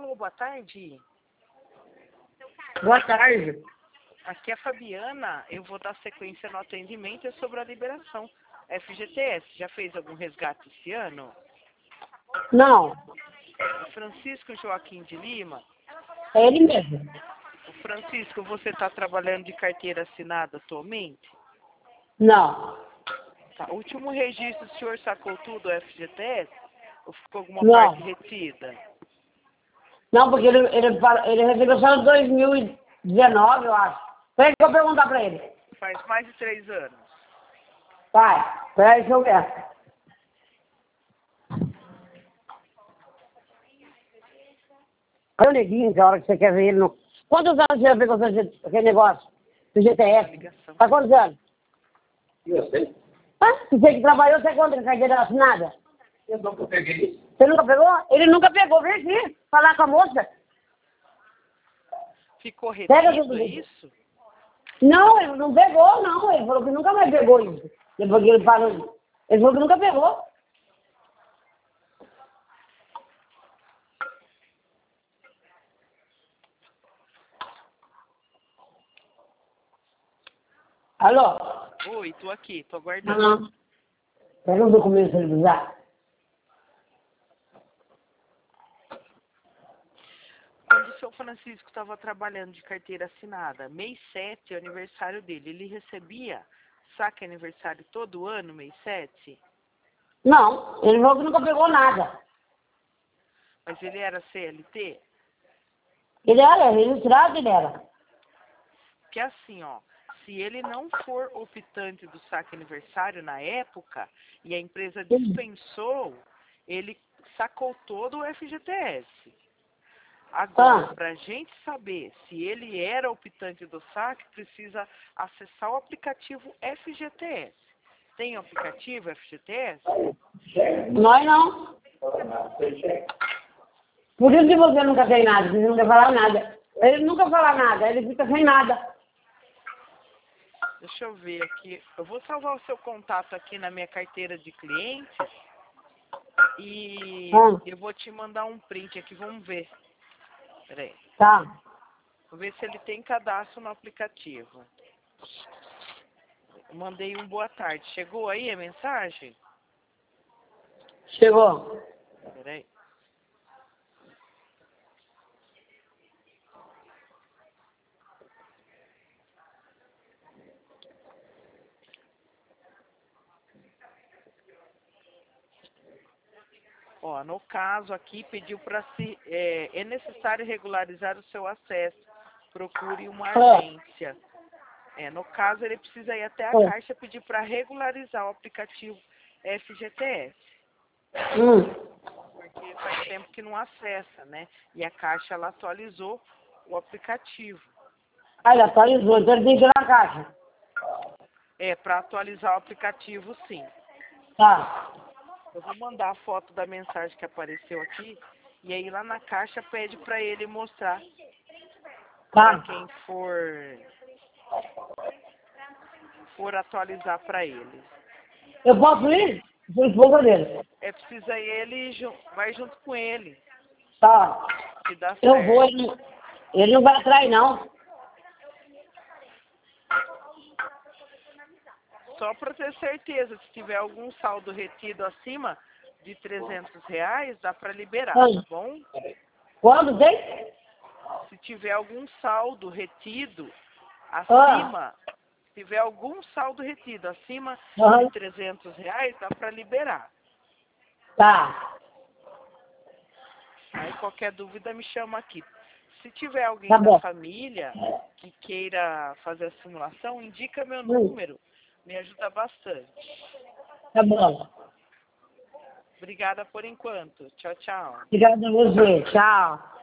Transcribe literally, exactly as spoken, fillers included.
Alô, boa tarde. Boa tarde. Aqui é a Fabiana. Eu vou dar sequência no atendimento é sobre a liberação. F G T S, já fez algum resgate esse ano? Não, Francisco Joaquim de Lima. é ele mesmo. O Francisco, você está trabalhando de carteira assinada atualmente? Não, Tá. O último registro, o senhor sacou tudo o F G T S? Ou ficou alguma Não. parte retida? não, porque ele, ele, fala- ele recebeu só em dois mil e dezenove, eu acho. Peraí que eu vou perguntar pra ele. Faz mais de três anos. Pai, peraí que eu ver. Olha o neguinho, que a hora que você quer ver ele no... Quantos anos você já pegou esse- aquele negócio do G T S? Ligação. Tá quantos anos? Eu sei. Ah, você que trabalhou, você conta com a carteira assinada? Eu nunca peguei isso. Você nunca pegou? Ele nunca pegou. Vem aqui falar com a moça. Ficou Pega retido, tudo. é isso? Não, ele não pegou, não. Ele falou que nunca mais pegou isso. Depois que ele parou. Ele falou que nunca pegou. Alô? Oi, tô aqui, tô aguardando. Não. Pega um documento pra ele usar. Quando o seu Francisco estava trabalhando de carteira assinada, mês sete é o aniversário dele, ele recebia saque aniversário todo ano, mês sete? Não, ele falou que nunca pegou nada. Mas ele era C L T? Ele era registrado, ele era. Que assim, ó, se ele não for optante do saque aniversário na época e a empresa dispensou, ele sacou todo o F G T S. Agora, Ah. para a gente saber se ele era optante do saque, precisa acessar o aplicativo F G T S. Tem o aplicativo F G T S? Nós não. Por isso que você nunca tem nada, você nunca fala nada. Ele nunca fala nada, ele fica sem nada. Deixa eu ver aqui. Eu vou salvar o seu contato aqui na minha carteira de clientes e Ah. eu vou te mandar um print aqui, vamos ver. Peraí. Tá. Vou ver se ele tem cadastro no aplicativo. Eu mandei um boa tarde. Chegou aí a mensagem? Chegou. Peraí. Ó, no caso aqui pediu para se é, é necessário regularizar o seu acesso. Procure uma agência. É, no caso ele precisa ir até a Ah. Caixa pedir para regularizar o aplicativo F G T S, Hum. porque faz tempo que não acessa, né? E a Caixa ela atualizou o aplicativo. Aí ele atualizou, então ele tem que ir na caixa. É, para atualizar o aplicativo, sim. Tá. Eu vou mandar a foto da mensagem que apareceu aqui e aí lá na Caixa pede para ele mostrar para Tá. quem for for atualizar para ele. Eu posso ir? Sou esposa dele. É precisa ele ju- vai junto com ele, Tá. que dá Eu certo. vou, ele, ele não vai atrás, não. Só para ter certeza, se tiver algum saldo retido acima de trezentos reais, dá para liberar, Ah. tá bom? Quando tem? Se tiver algum saldo retido Ah. acima, se tiver algum saldo retido acima Aham. de trezentos reais, dá para liberar. Tá. Aí qualquer dúvida me chama aqui. Se tiver alguém Tá da bom. família que queira fazer a simulação, indica meu Hum. número, me ajuda bastante. Tá bom. Obrigada por enquanto. Tchau, tchau. Obrigada a você. Tchau.